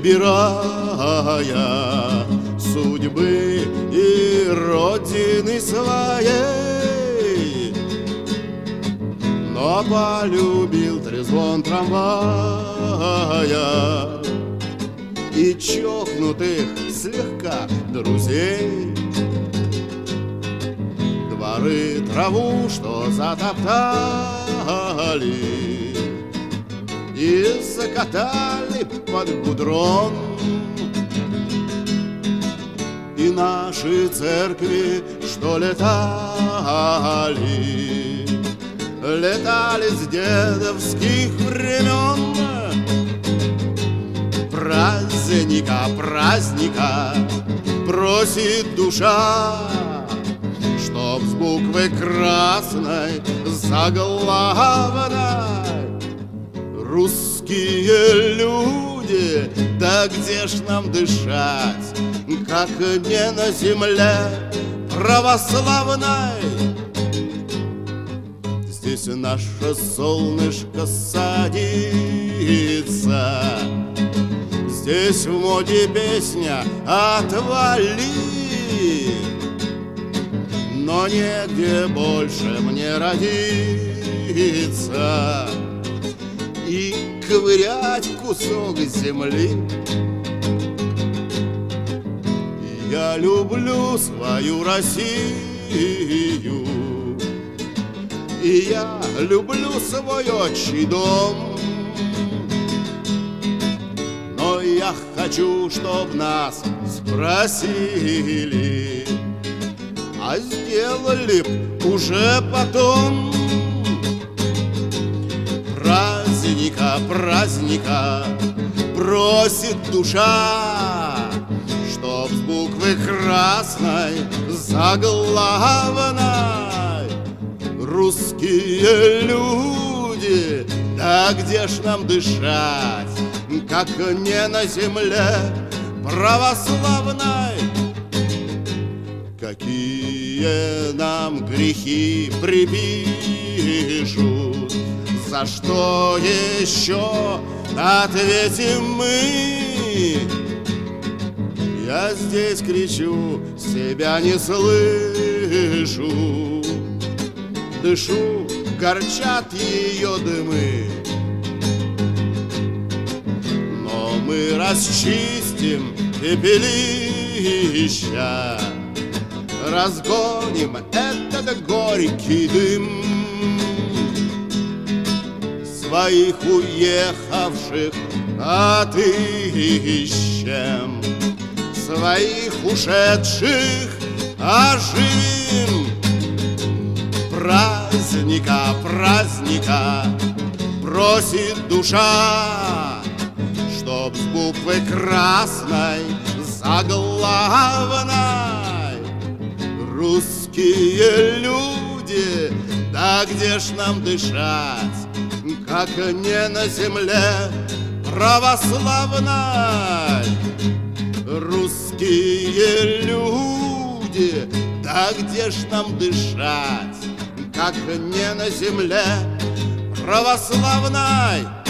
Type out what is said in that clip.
выбирая судьбы и родины своей. Но полюбил трезвон трамвая и чокнутых слегка друзей. Дворы, траву, что затоптали и закатали под гудрон, и наши церкви, что летали с дедовских времен. Праздника просит душа, чтоб с буквы красной заглавной. Русские люди, да где ж нам дышать, как не на земле православной? Здесь наше солнышко садится, здесь в моде песня «Отвали», но негде больше мне родиться и ковырять кусок земли. Я люблю свою Россию, и я люблю свой отчий дом. Но я хочу, чтоб нас спросили, а сделали б уже потом. Праздника просит душа, чтоб с буквы красной заглавной. Русские люди, да где ж нам дышать, как не на земле православной? Какие нам грехи припишут, за что еще ответим мы? Я здесь кричу, себя не слышу, дышу, горчат ее дымы. Но мы расчистим пепелища, разгоним этот горький дым. Своих уехавших отыщем, своих ушедших оживим. Праздника просит душа, чтоб с буквы красной заглавной. Русские люди, да где ж нам дышать, как не на земле православной? Русские люди, да где ж нам дышать, как не на земле православной?